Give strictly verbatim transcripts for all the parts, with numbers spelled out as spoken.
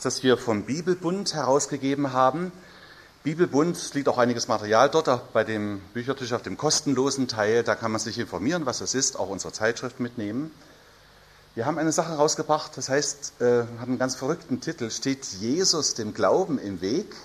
das wir vom Bibelbund herausgegeben haben. Bibelbund, liegt auch einiges Material dort, auch bei dem Büchertisch auf dem kostenlosen Teil. Da kann man sich informieren, was das ist, auch unsere Zeitschrift mitnehmen. Wir haben eine Sache rausgebracht, das heißt, äh, hat einen ganz verrückten Titel, steht Jesus dem Glauben im Weg?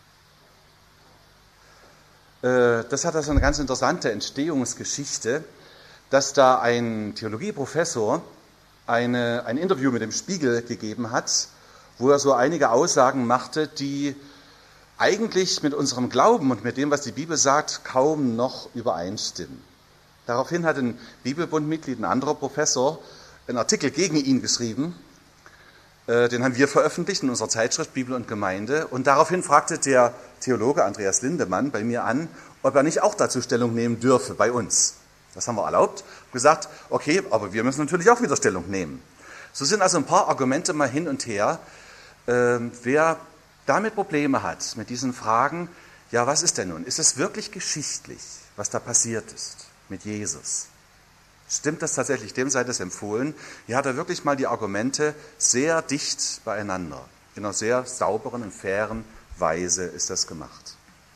Äh, das hat also eine ganz interessante Entstehungsgeschichte, dass da ein Theologieprofessor eine, ein Interview mit dem Spiegel gegeben hat, wo er so einige Aussagen machte, die eigentlich mit unserem Glauben und mit dem, was die Bibel sagt, kaum noch übereinstimmen. Daraufhin hat ein Bibelbundmitglied, ein anderer Professor, einen Artikel gegen ihn geschrieben, den haben wir veröffentlicht in unserer Zeitschrift Bibel und Gemeinde. Und daraufhin fragte der Theologe Andreas Lindemann bei mir an, ob er nicht auch dazu Stellung nehmen dürfe bei uns. Das haben wir erlaubt, gesagt, okay, aber wir müssen natürlich auch wieder Stellung nehmen. So sind also ein paar Argumente mal hin und her. Ähm, wer damit Probleme hat, mit diesen Fragen, ja, was ist denn nun? Ist es wirklich geschichtlich, was da passiert ist mit Jesus? Stimmt das tatsächlich? Dem sei das empfohlen. Hier hat er wirklich mal die Argumente sehr dicht beieinander. In einer sehr sauberen und fairen Weise ist das gemacht.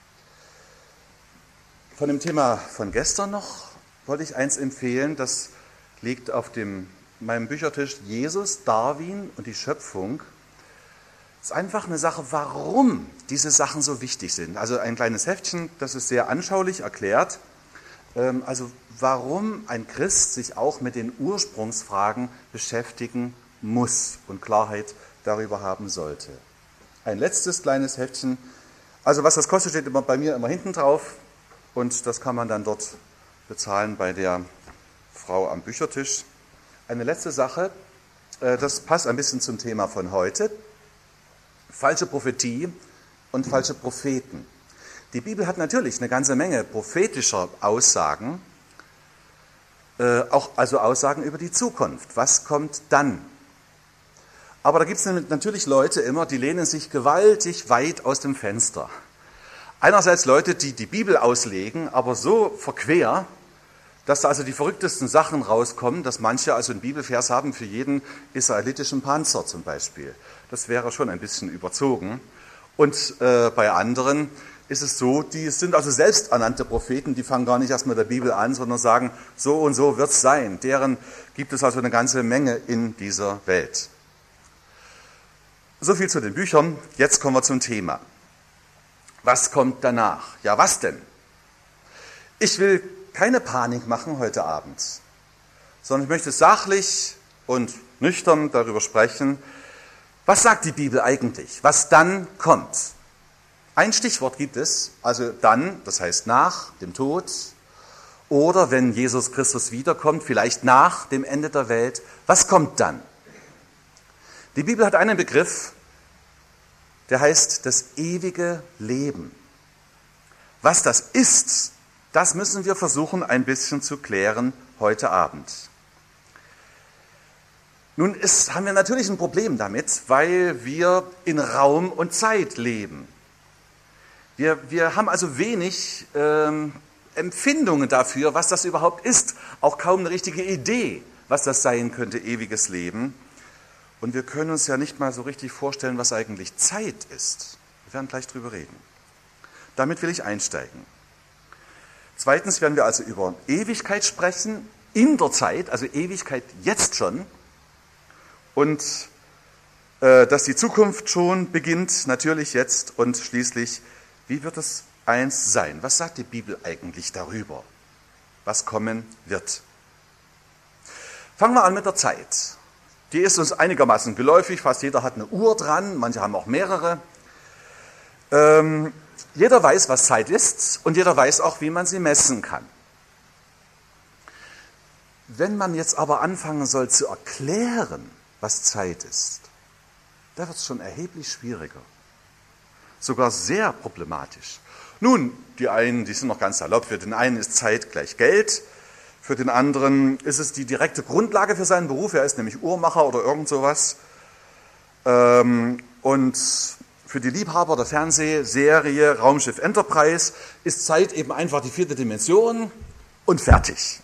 Von dem Thema von gestern noch wollte ich eins empfehlen, das liegt auf dem, meinem Büchertisch, Jesus, Darwin und die Schöpfung. Es ist einfach eine Sache, warum diese Sachen so wichtig sind. Also ein kleines Heftchen, das ist sehr anschaulich erklärt. Also warum ein Christ sich auch mit den Ursprungsfragen beschäftigen muss und Klarheit darüber haben sollte. Ein letztes kleines Heftchen. Also was das kostet, steht immer bei mir immer hinten drauf. Und das kann man dann dort bezahlen bei der Frau am Büchertisch. Eine letzte Sache, das passt ein bisschen zum Thema von heute. Falsche Prophetie und falsche Propheten. Die Bibel hat natürlich eine ganze Menge prophetischer Aussagen, äh, auch also Aussagen über die Zukunft. Was kommt dann? Aber da gibt es natürlich Leute immer, die lehnen sich gewaltig weit aus dem Fenster. Einerseits Leute, die die Bibel auslegen, aber so verquer, dass da also die verrücktesten Sachen rauskommen, dass manche also einen Bibelvers haben für jeden israelitischen Panzer zum Beispiel. Das wäre schon ein bisschen überzogen. Und äh, bei anderen ist es so, die sind also selbsternannte Propheten, die fangen gar nicht erst mit der Bibel an, sondern sagen, so und so wird es sein. Deren gibt es also eine ganze Menge in dieser Welt. So viel zu den Büchern. Jetzt kommen wir zum Thema. Was kommt danach? Ja, was denn? Ich will keine Panik machen heute Abend, sondern ich möchte sachlich und nüchtern darüber sprechen, was sagt die Bibel eigentlich, was dann kommt. Ein Stichwort gibt es, also dann, das heißt nach dem Tod oder wenn Jesus Christus wiederkommt, vielleicht nach dem Ende der Welt. Was kommt dann? Die Bibel hat einen Begriff, der heißt das ewige Leben. Was das ist, das müssen wir versuchen ein bisschen zu klären heute Abend. Nun ist, haben wir natürlich ein Problem damit, weil wir in Raum und Zeit leben. Wir, wir haben also wenig ähm, Empfindungen dafür, was das überhaupt ist. Auch kaum eine richtige Idee, was das sein könnte, ewiges Leben. Und wir können uns ja nicht mal so richtig vorstellen, was eigentlich Zeit ist. Wir werden gleich drüber reden. Damit will ich einsteigen. Zweitens werden wir also über Ewigkeit sprechen, in der Zeit, also Ewigkeit jetzt schon. Und äh, dass die Zukunft schon beginnt, natürlich jetzt. Und schließlich, wie wird es einst sein? Was sagt die Bibel eigentlich darüber, was kommen wird? Fangen wir an mit der Zeit. Die ist uns einigermaßen geläufig, fast jeder hat eine Uhr dran, manche haben auch mehrere. Ähm, jeder weiß, was Zeit ist und jeder weiß auch, wie man sie messen kann. Wenn man jetzt aber anfangen soll zu erklären, was Zeit ist, da wird es schon erheblich schwieriger. Sogar sehr problematisch. Nun, die einen, die sind noch ganz erlaubt. Für den einen ist Zeit gleich Geld. Für den anderen ist es die direkte Grundlage für seinen Beruf. Er ist nämlich Uhrmacher oder irgend sowas. Und für die Liebhaber der Fernsehserie Raumschiff Enterprise ist Zeit eben einfach die vierte Dimension und fertig.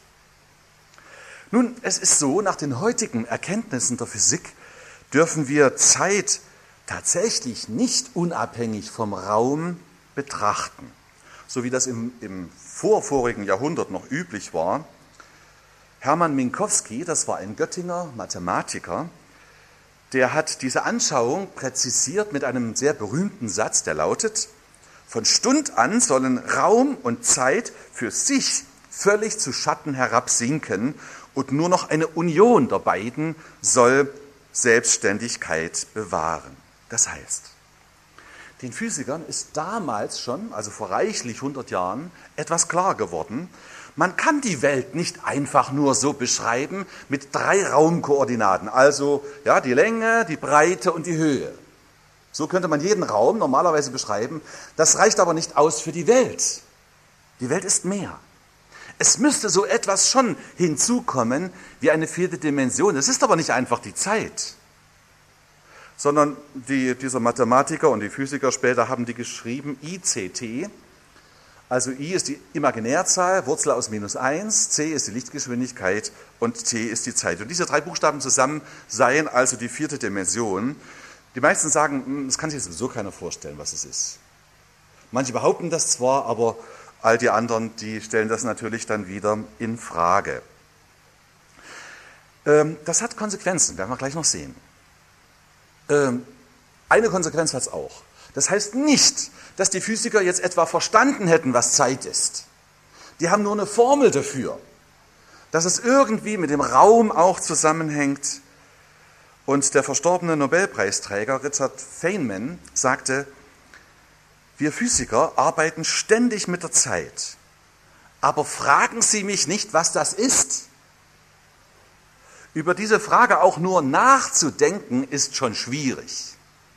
Nun, es ist so, nach den heutigen Erkenntnissen der Physik dürfen wir Zeit tatsächlich nicht unabhängig vom Raum betrachten, so wie das im, im vorvorigen Jahrhundert noch üblich war. Hermann Minkowski, das war ein Göttinger Mathematiker, der hat diese Anschauung präzisiert mit einem sehr berühmten Satz, der lautet: Von Stund an sollen Raum und Zeit für sich völlig zu Schatten herabsinken und nur noch eine Union der beiden soll Selbstständigkeit bewahren. Das heißt, den Physikern ist damals schon, also vor reichlich hundert Jahren, etwas klar geworden: Man kann die Welt nicht einfach nur so beschreiben mit drei Raumkoordinaten, also ja, die Länge, die Breite und die Höhe. So könnte man jeden Raum normalerweise beschreiben. Das reicht aber nicht aus für die Welt. Die Welt ist mehr. Es müsste so etwas schon hinzukommen wie eine vierte Dimension. Es ist aber nicht einfach die Zeit, sondern die, dieser Mathematiker und die Physiker später haben die geschrieben I C T. Also I ist die Imaginärzahl, Wurzel aus minus eins, C ist die Lichtgeschwindigkeit und T ist die Zeit. Und diese drei Buchstaben zusammen seien also die vierte Dimension. Die meisten sagen, das kann sich sowieso keiner vorstellen, was es ist. Manche behaupten das zwar, aber all die anderen, die stellen das natürlich dann wieder in Frage. Das hat Konsequenzen, werden wir gleich noch sehen. Eine Konsequenz hat es auch. Das heißt nicht, dass die Physiker jetzt etwa verstanden hätten, was Zeit ist. Die haben nur eine Formel dafür, dass es irgendwie mit dem Raum auch zusammenhängt. Und der verstorbene Nobelpreisträger Richard Feynman sagte: Wir Physiker arbeiten ständig mit der Zeit, aber fragen Sie mich nicht, was das ist. Über diese Frage auch nur nachzudenken, ist schon schwierig.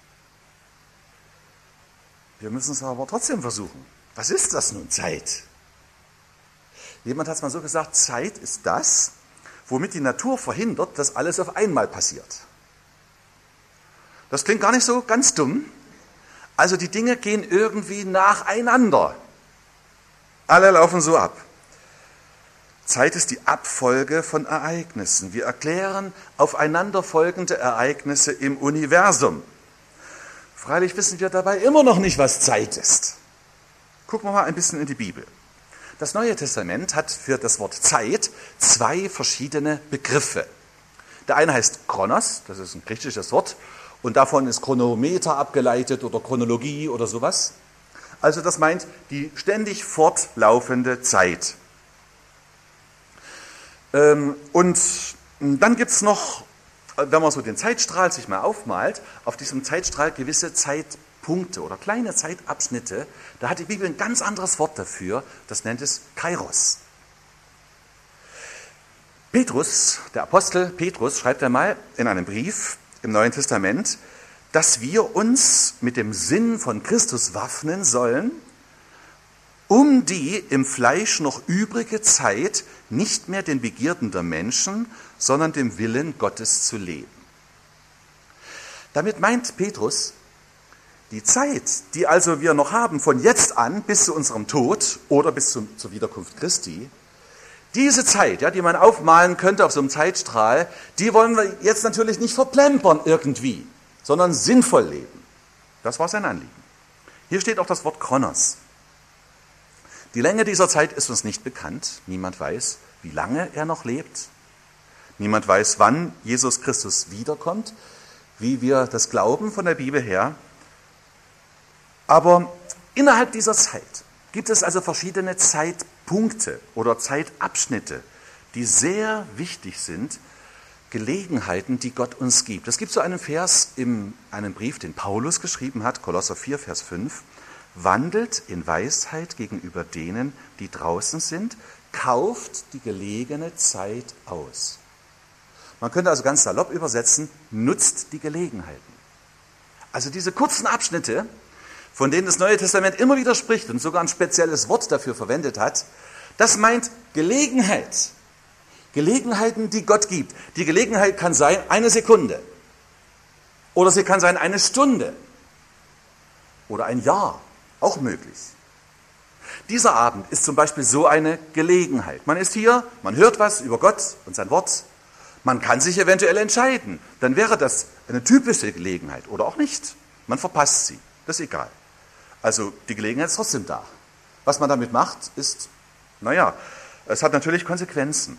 Wir müssen es aber trotzdem versuchen. Was ist das nun, Zeit? Jemand hat es mal so gesagt: Zeit ist das, womit die Natur verhindert, dass alles auf einmal passiert. Das klingt gar nicht so ganz dumm. Also die Dinge gehen irgendwie nacheinander. Alle laufen so ab. Zeit ist die Abfolge von Ereignissen. Wir erklären aufeinanderfolgende Ereignisse im Universum. Freilich wissen wir dabei immer noch nicht, was Zeit ist. Gucken wir mal ein bisschen in die Bibel. Das Neue Testament hat für das Wort Zeit zwei verschiedene Begriffe. Der eine heißt Chronos, das ist ein griechisches Wort, und davon ist Chronometer abgeleitet oder Chronologie oder sowas. Also das meint die ständig fortlaufende Zeit. Und dann gibt es noch, wenn man so den Zeitstrahl sich mal aufmalt, auf diesem Zeitstrahl gewisse Zeitpunkte oder kleine Zeitabschnitte. Da hat die Bibel ein ganz anderes Wort dafür, das nennt es Kairos. Petrus, der Apostel Petrus, schreibt einmal in einem Brief im Neuen Testament, dass wir uns mit dem Sinn von Christus waffnen sollen, um die im Fleisch noch übrige Zeit nicht mehr den Begierden der Menschen, sondern dem Willen Gottes zu leben. Damit meint Petrus, die Zeit, die also wir noch haben von jetzt an bis zu unserem Tod oder bis zum, zur Wiederkunft Christi, diese Zeit, ja, die man aufmalen könnte auf so einem Zeitstrahl, die wollen wir jetzt natürlich nicht verplempern irgendwie, sondern sinnvoll leben. Das war sein Anliegen. Hier steht auch das Wort Chronos. Die Länge dieser Zeit ist uns nicht bekannt. Niemand weiß, wie lange er noch lebt. Niemand weiß, wann Jesus Christus wiederkommt, wie wir das glauben von der Bibel her. Aber innerhalb dieser Zeit gibt es also verschiedene Zeitpunkte oder Zeitabschnitte, die sehr wichtig sind, Gelegenheiten, die Gott uns gibt. Es gibt so einen Vers in einem Brief, den Paulus geschrieben hat, Kolosser vier, Vers fünf. Wandelt in Weisheit gegenüber denen, die draußen sind, kauft die gelegene Zeit aus. Man könnte also ganz salopp übersetzen, nutzt die Gelegenheiten. Also diese kurzen Abschnitte, von denen das Neue Testament immer wieder spricht und sogar ein spezielles Wort dafür verwendet hat, das meint Gelegenheit. Gelegenheiten, die Gott gibt. Die Gelegenheit kann sein eine Sekunde oder sie kann sein eine Stunde oder ein Jahr. Auch möglich. Dieser Abend ist zum Beispiel so eine Gelegenheit. Man ist hier, man hört was über Gott und sein Wort, Man kann sich eventuell entscheiden. Dann wäre das eine typische Gelegenheit oder auch nicht. Man verpasst sie. Das ist egal. Also die Gelegenheit ist trotzdem da. Was man damit macht, ist, naja, es hat natürlich Konsequenzen.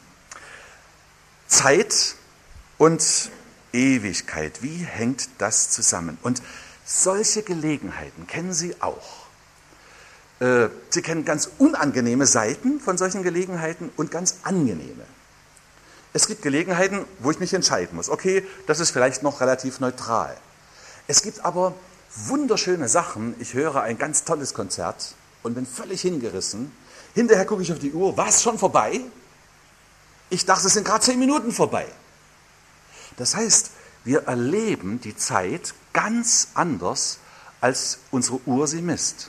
Zeit und Ewigkeit, wie hängt das zusammen? Und solche Gelegenheiten kennen Sie auch. Sie kennen ganz unangenehme Seiten von solchen Gelegenheiten und ganz angenehme. Es gibt Gelegenheiten, wo ich mich entscheiden muss. Okay, das ist vielleicht noch relativ neutral. Es gibt aber wunderschöne Sachen. Ich höre ein ganz tolles Konzert und bin völlig hingerissen. Hinterher gucke ich auf die Uhr. War es schon vorbei? Ich dachte, es sind gerade zehn Minuten vorbei. Das heißt, wir erleben die Zeit ganz anders, als unsere Uhr sie misst.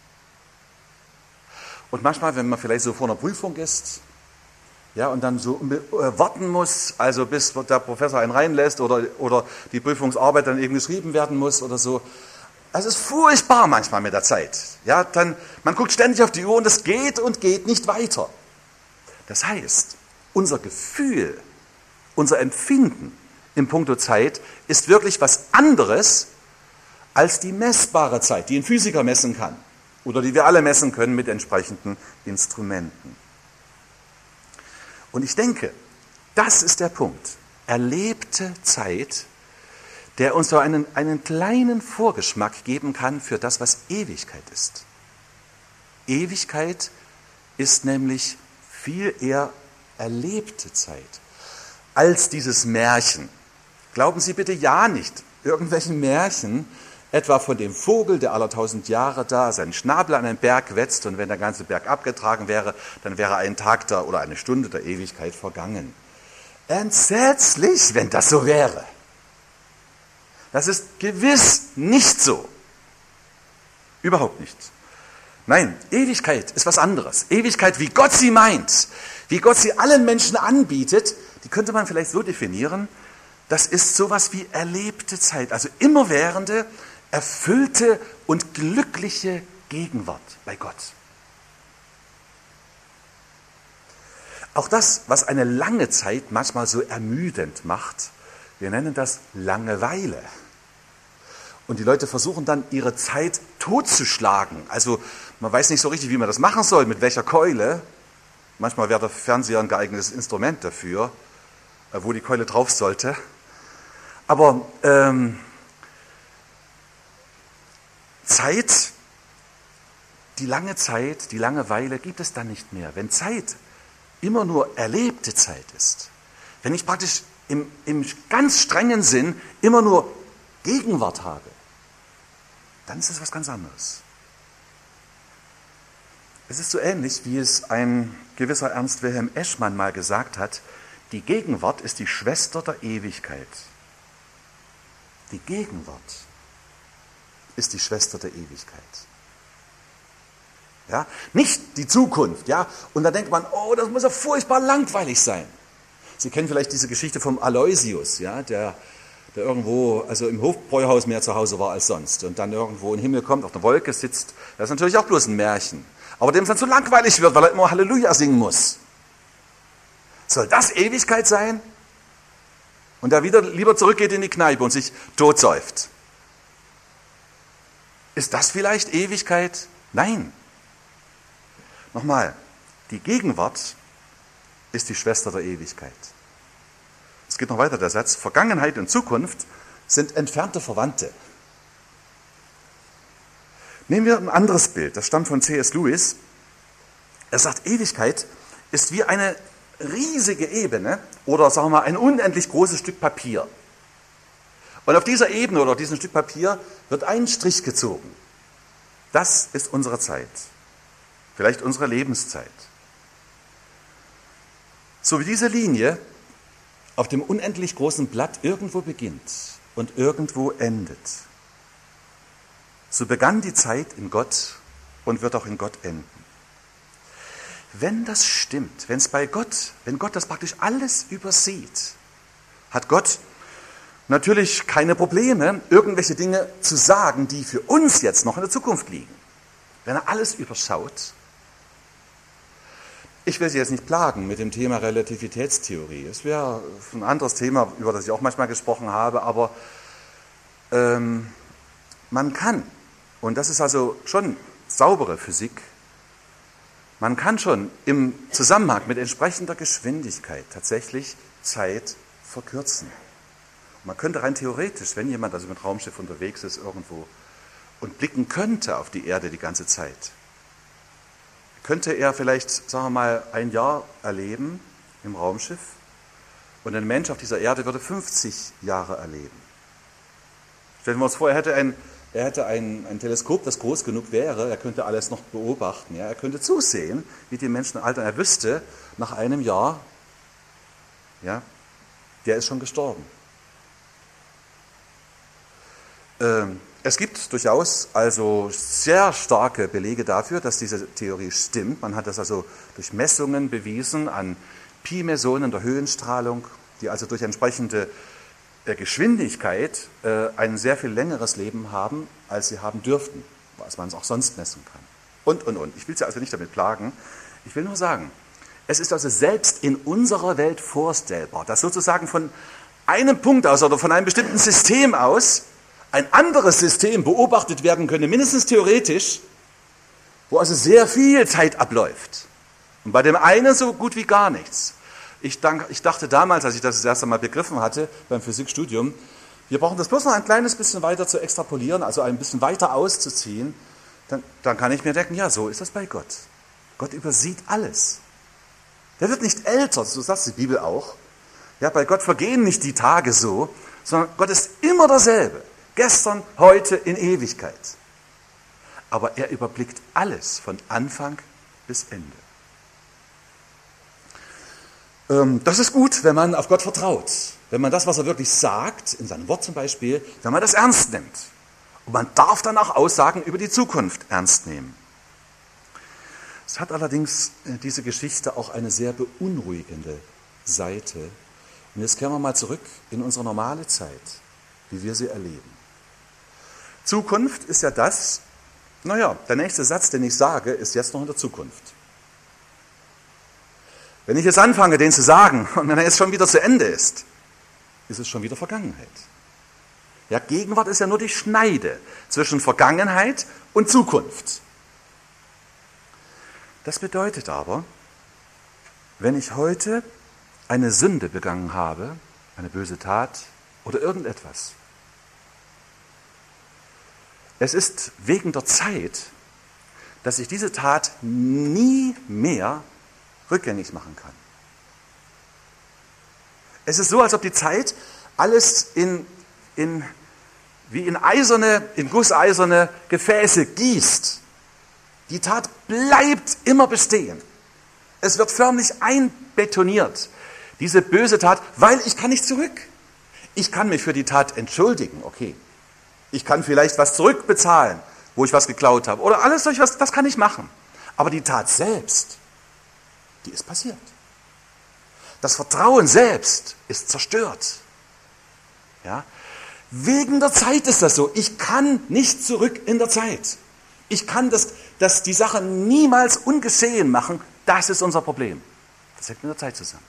Und manchmal, wenn man vielleicht so vor einer Prüfung ist, ja, und dann so äh, warten muss, also bis der Professor einen reinlässt oder, oder die Prüfungsarbeit dann eben geschrieben werden muss oder so. Also es ist furchtbar manchmal mit der Zeit. Ja, dann, man guckt ständig auf die Uhr und es geht und geht nicht weiter. Das heißt, unser Gefühl, unser Empfinden im Punkto Zeit ist wirklich was anderes als die messbare Zeit, die ein Physiker messen kann oder die wir alle messen können mit entsprechenden Instrumenten. Und ich denke, das ist der Punkt. Erlebte Zeit, der uns so einen, einen kleinen Vorgeschmack geben kann für das, was Ewigkeit ist. Ewigkeit ist nämlich viel eher erlebte Zeit als dieses Märchen. Glauben Sie bitte ja nicht irgendwelchen Märchen, etwa von dem Vogel, der aller tausend Jahre da seinen Schnabel an einen Berg wetzt und wenn der ganze Berg abgetragen wäre, dann wäre ein Tag da oder eine Stunde der Ewigkeit vergangen. Entsetzlich, wenn das so wäre. Das ist gewiss nicht so. Überhaupt nicht. Nein, Ewigkeit ist was anderes. Ewigkeit, wie Gott sie meint, wie Gott sie allen Menschen anbietet, die könnte man vielleicht so definieren, das ist sowas wie erlebte Zeit, also immerwährende, erfüllte und glückliche Gegenwart bei Gott. Auch das, was eine lange Zeit manchmal so ermüdend macht, wir nennen das Langeweile. Und die Leute versuchen dann, ihre Zeit totzuschlagen. Also man weiß nicht so richtig, wie man das machen soll, mit welcher Keule. Manchmal wäre der Fernseher ein geeignetes Instrument dafür, wo die Keule drauf sollte. Aber ähm, Zeit, die lange Zeit, die Langeweile gibt es dann nicht mehr. Wenn Zeit immer nur erlebte Zeit ist, wenn ich praktisch im, im ganz strengen Sinn immer nur Gegenwart habe, dann ist es was ganz anderes. Es ist so ähnlich, wie es ein gewisser Ernst Wilhelm Eschmann mal gesagt hat, die Gegenwart ist die Schwester der Ewigkeit. Die Gegenwart ist die Schwester der Ewigkeit. Ja? Nicht die Zukunft. Ja? Und da denkt man, oh, das muss ja furchtbar langweilig sein. Sie kennen vielleicht diese Geschichte vom Aloysius, ja? der, der irgendwo, also im Hofbräuhaus mehr zu Hause war als sonst und dann irgendwo in den Himmel kommt, auf der Wolke sitzt. Das ist natürlich auch bloß ein Märchen. Aber dem es dann zu langweilig wird, weil er immer Halleluja singen muss. Soll das Ewigkeit sein? Und er wieder lieber zurückgeht in die Kneipe und sich totsäuft. Ist das vielleicht Ewigkeit? Nein. Nochmal, die Gegenwart ist die Schwester der Ewigkeit. Es geht noch weiter, der Satz, Vergangenheit und Zukunft sind entfernte Verwandte. Nehmen wir ein anderes Bild, das stammt von C S Lewis. Er sagt, Ewigkeit ist wie eine riesige Ebene oder sagen wir mal ein unendlich großes Stück Papier. Und auf dieser Ebene oder diesem Stück Papier wird ein Strich gezogen. Das ist unsere Zeit. Vielleicht unsere Lebenszeit. So wie diese Linie auf dem unendlich großen Blatt irgendwo beginnt und irgendwo endet. So begann die Zeit in Gott und wird auch in Gott enden. Wenn das stimmt, wenn es bei Gott, wenn Gott das praktisch alles übersieht, hat Gott natürlich keine Probleme, irgendwelche Dinge zu sagen, die für uns jetzt noch in der Zukunft liegen. Wenn er alles überschaut, Ich will Sie jetzt nicht plagen mit dem Thema Relativitätstheorie. Es wäre ein anderes Thema, über das ich auch manchmal gesprochen habe, aber ähm, man kann, und das ist also schon saubere Physik, man kann schon im Zusammenhang mit entsprechender Geschwindigkeit tatsächlich Zeit verkürzen. Man könnte rein theoretisch, wenn jemand also mit Raumschiff unterwegs ist irgendwo und blicken könnte auf die Erde die ganze Zeit, könnte er vielleicht, sagen wir mal, ein Jahr erleben im Raumschiff und ein Mensch auf dieser Erde würde fünfzig Jahre erleben. Stellen wir uns vor, er hätte ein, er hätte ein, ein Teleskop, das groß genug wäre, er könnte alles noch beobachten, ja? Er könnte zusehen, wie die Menschen altern. Er wüsste, nach einem Jahr, ja, der ist schon gestorben. Ähm, Es gibt durchaus also sehr starke Belege dafür, dass diese Theorie stimmt. Man hat das also durch Messungen bewiesen an Pi-Mesonen der Höhenstrahlung, die also durch entsprechende Geschwindigkeit ein sehr viel längeres Leben haben, als sie haben dürften, was man auch sonst messen kann. Und, und, und. Ich will Sie also nicht damit plagen. Ich will nur sagen, es ist also selbst in unserer Welt vorstellbar, dass sozusagen von einem Punkt aus oder von einem bestimmten System aus ein anderes System beobachtet werden könnte, mindestens theoretisch, wo also sehr viel Zeit abläuft. Und bei dem einen so gut wie gar nichts. Ich, dank, ich dachte damals, als ich das das erste Mal begriffen hatte, beim Physikstudium, wir brauchen das bloß noch ein kleines bisschen weiter zu extrapolieren, also ein bisschen weiter auszuziehen, dann, dann kann ich mir denken, ja, so ist das bei Gott. Gott übersieht alles. Der wird nicht älter, so sagt die Bibel auch. Ja, bei Gott vergehen nicht die Tage so, sondern Gott ist immer derselbe. Gestern, heute, in Ewigkeit. Aber er überblickt alles von Anfang bis Ende. Ähm, das ist gut, wenn man auf Gott vertraut. Wenn man das, was er wirklich sagt, in seinem Wort zum Beispiel, wenn man das ernst nimmt. Und man darf dann auch Aussagen über die Zukunft ernst nehmen. Es hat allerdings diese Geschichte auch eine sehr beunruhigende Seite. Und jetzt kehren wir mal zurück in unsere normale Zeit, wie wir sie erleben. Zukunft ist ja das, naja, der nächste Satz, den ich sage, ist jetzt noch in der Zukunft. Wenn ich jetzt anfange, den zu sagen, und wenn er jetzt schon wieder zu Ende ist, ist es schon wieder Vergangenheit. Ja, Gegenwart ist ja nur die Schneide zwischen Vergangenheit und Zukunft. Das bedeutet aber, wenn ich heute eine Sünde begangen habe, eine böse Tat oder irgendetwas, es ist wegen der Zeit, dass ich diese Tat nie mehr rückgängig machen kann. Es ist so, als ob die Zeit alles in, in, wie in eiserne, in gusseiserne Gefäße gießt. Die Tat bleibt immer bestehen. Es wird förmlich einbetoniert, diese böse Tat, weil ich kann nicht zurück. Ich kann mich für die Tat entschuldigen, okay. Ich kann vielleicht was zurückbezahlen, wo ich was geklaut habe. Oder alles solche, was, das kann ich machen. Aber die Tat selbst, die ist passiert. Das Vertrauen selbst ist zerstört. Ja? Wegen der Zeit ist das so. Ich kann nicht zurück in der Zeit. Ich kann das, das, die Sache niemals ungeschehen machen. Das ist unser Problem. Das hängt mit der Zeit zusammen.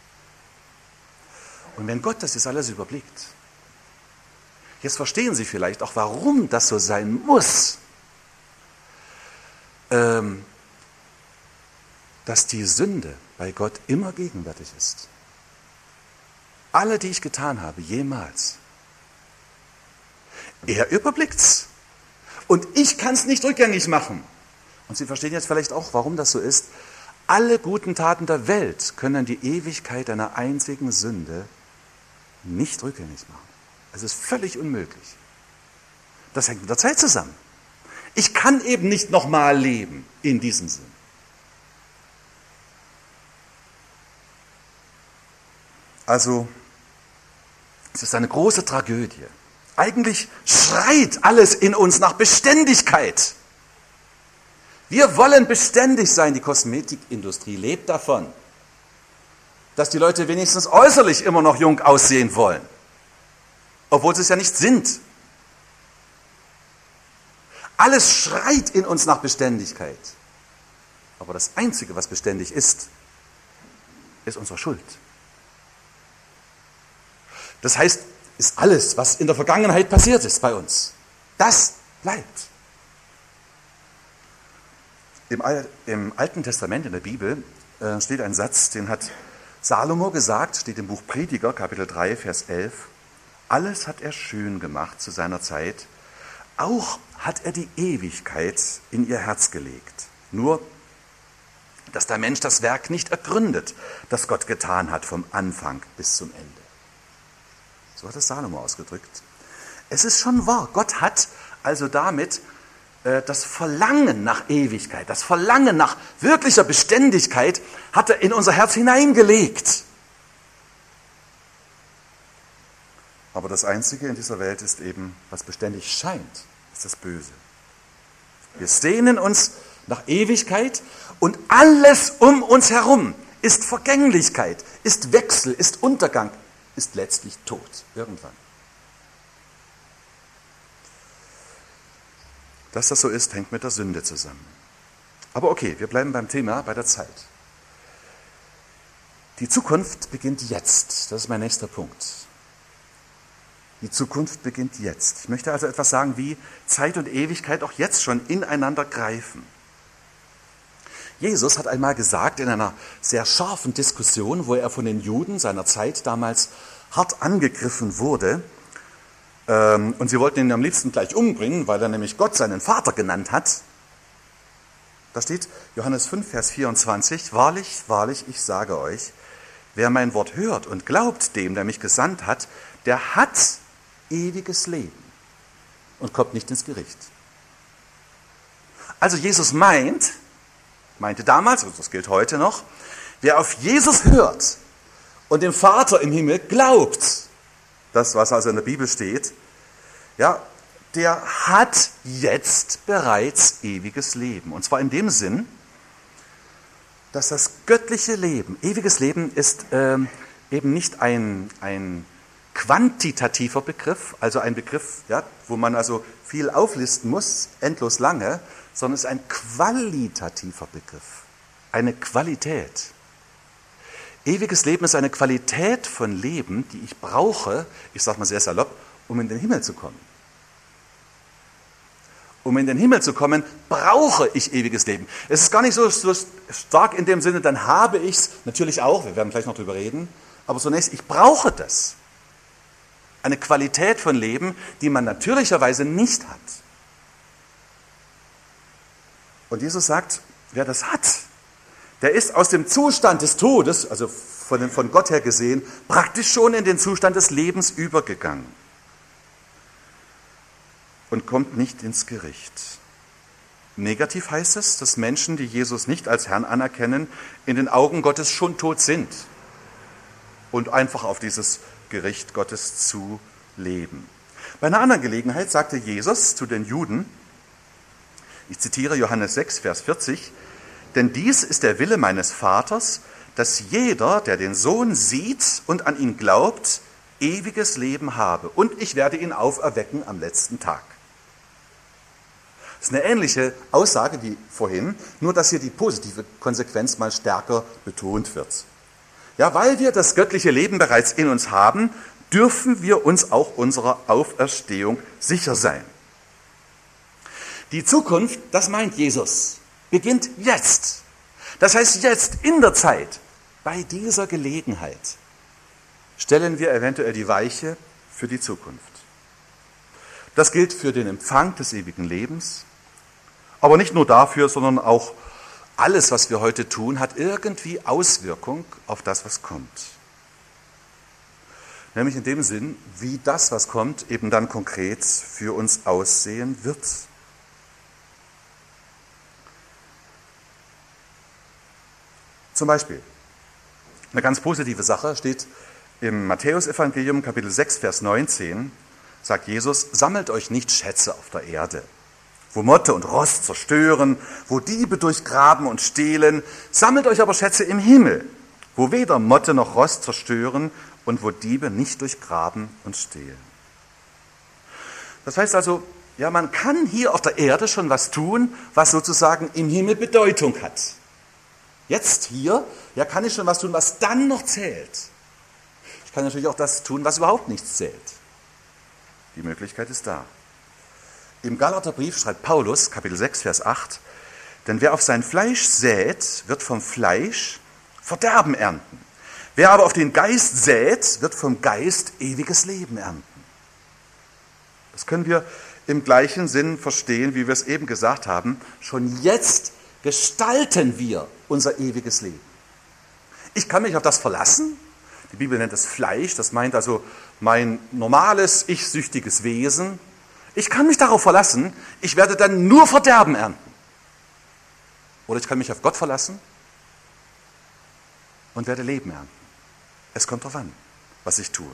Und wenn Gott das jetzt alles überblickt, jetzt verstehen Sie vielleicht auch, warum das so sein muss, ähm, dass die Sünde bei Gott immer gegenwärtig ist. Alle, die ich getan habe, jemals. Er überblickt's. Und ich kann es nicht rückgängig machen. Und Sie verstehen jetzt vielleicht auch, warum das so ist. Alle guten Taten der Welt können die Ewigkeit einer einzigen Sünde nicht rückgängig machen. Es ist völlig unmöglich. Das hängt mit der Zeit zusammen. Ich kann eben nicht nochmal leben in diesem Sinn. Also, es ist eine große Tragödie. Eigentlich schreit alles in uns nach Beständigkeit. Wir wollen beständig sein. Die Kosmetikindustrie lebt davon, dass die Leute wenigstens äußerlich immer noch jung aussehen wollen. Obwohl sie es ja nicht sind. Alles schreit in uns nach Beständigkeit. Aber das Einzige, was beständig ist, ist unsere Schuld. Das heißt, ist alles, was in der Vergangenheit passiert ist bei uns, das bleibt. Im, Al- im Alten Testament, in der Bibel, äh, steht ein Satz, den hat Salomo gesagt, steht im Buch Prediger, Kapitel drei, Vers elf. Alles hat er schön gemacht zu seiner Zeit, auch hat er die Ewigkeit in ihr Herz gelegt. Nur, dass der Mensch das Werk nicht ergründet, das Gott getan hat, vom Anfang bis zum Ende. So hat es Salomo ausgedrückt. Es ist schon wahr, Gott hat also damit äh, das Verlangen nach Ewigkeit, das Verlangen nach wirklicher Beständigkeit, hat er in unser Herz hineingelegt. Aber das Einzige in dieser Welt ist eben, was beständig scheint, ist das Böse. Wir sehnen uns nach Ewigkeit und alles um uns herum ist Vergänglichkeit, ist Wechsel, ist Untergang, ist letztlich Tod, irgendwann. Dass das so ist, hängt mit der Sünde zusammen. Aber okay, wir bleiben beim Thema, bei der Zeit. Die Zukunft beginnt jetzt, das ist mein nächster Punkt. Die Zukunft beginnt jetzt. Ich möchte also etwas sagen, wie Zeit und Ewigkeit auch jetzt schon ineinander greifen. Jesus hat einmal gesagt, in einer sehr scharfen Diskussion, wo er von den Juden seiner Zeit damals hart angegriffen wurde, ähm, und sie wollten ihn am liebsten gleich umbringen, weil er nämlich Gott seinen Vater genannt hat. Da steht Johannes fünf, Vers vierundzwanzig, wahrlich, wahrlich, ich sage euch, wer mein Wort hört und glaubt dem, der mich gesandt hat, der hat ewiges Leben und kommt nicht ins Gericht. Also Jesus meint, meinte damals, und das gilt heute noch, wer auf Jesus hört und dem Vater im Himmel glaubt, das, was also in der Bibel steht, ja, der hat jetzt bereits ewiges Leben. Und zwar in dem Sinn, dass das göttliche Leben, ewiges Leben ist ähm, eben nicht ein, ein quantitativer Begriff, also ein Begriff, ja, wo man also viel auflisten muss, endlos lange, sondern es ist ein qualitativer Begriff, eine Qualität. Ewiges Leben ist eine Qualität von Leben, die ich brauche, ich sage mal sehr salopp, um in den Himmel zu kommen. Um in den Himmel zu kommen, brauche ich ewiges Leben. Es ist gar nicht so, so stark in dem Sinne, dann habe ich es, natürlich auch, wir werden gleich noch drüber reden, aber zunächst, ich brauche das. Eine Qualität von Leben, die man natürlicherweise nicht hat. Und Jesus sagt, wer das hat, der ist aus dem Zustand des Todes, also von, von Gott her gesehen, praktisch schon in den Zustand des Lebens übergegangen. Und kommt nicht ins Gericht. Negativ heißt es, dass Menschen, die Jesus nicht als Herrn anerkennen, in den Augen Gottes schon tot sind und einfach auf dieses Gericht Gottes zu leben. Bei einer anderen Gelegenheit sagte Jesus zu den Juden, ich zitiere Johannes sechs, Vers vierzig, denn dies ist der Wille meines Vaters, dass jeder, der den Sohn sieht und an ihn glaubt, ewiges Leben habe und ich werde ihn auferwecken am letzten Tag. Das ist eine ähnliche Aussage wie vorhin, nur dass hier die positive Konsequenz mal stärker betont wird. Ja, weil wir das göttliche Leben bereits in uns haben, dürfen wir uns auch unserer Auferstehung sicher sein. Die Zukunft, das meint Jesus, beginnt jetzt. Das heißt, jetzt in der Zeit, bei dieser Gelegenheit, stellen wir eventuell die Weiche für die Zukunft. Das gilt für den Empfang des ewigen Lebens, aber nicht nur dafür, sondern auch alles, was wir heute tun, hat irgendwie Auswirkung auf das, was kommt. Nämlich in dem Sinn, wie das, was kommt, eben dann konkret für uns aussehen wird. Zum Beispiel, eine ganz positive Sache steht im Matthäusevangelium, Kapitel sechs, Vers neunzehn, sagt Jesus, sammelt euch nicht Schätze auf der Erde, wo Motte und Rost zerstören, wo Diebe durchgraben und stehlen, sammelt euch aber Schätze im Himmel, wo weder Motte noch Rost zerstören und wo Diebe nicht durchgraben und stehlen. Das heißt also, ja, man kann hier auf der Erde schon was tun, was sozusagen im Himmel Bedeutung hat. Jetzt hier, ja, kann ich schon was tun, was dann noch zählt. Ich kann natürlich auch das tun, was überhaupt nichts zählt. Die Möglichkeit ist da. Im Galaterbrief schreibt Paulus, Kapitel sechs, Vers acht, denn wer auf sein Fleisch sät, wird vom Fleisch Verderben ernten. Wer aber auf den Geist sät, wird vom Geist ewiges Leben ernten. Das können wir im gleichen Sinn verstehen, wie wir es eben gesagt haben. Schon jetzt gestalten wir unser ewiges Leben. Ich kann mich auf das verlassen. Die Bibel nennt es Fleisch, das meint also mein normales, ich-süchtiges Wesen. Ich kann mich darauf verlassen, ich werde dann nur Verderben ernten. Oder ich kann mich auf Gott verlassen und werde Leben ernten. Es kommt darauf an, was ich tue.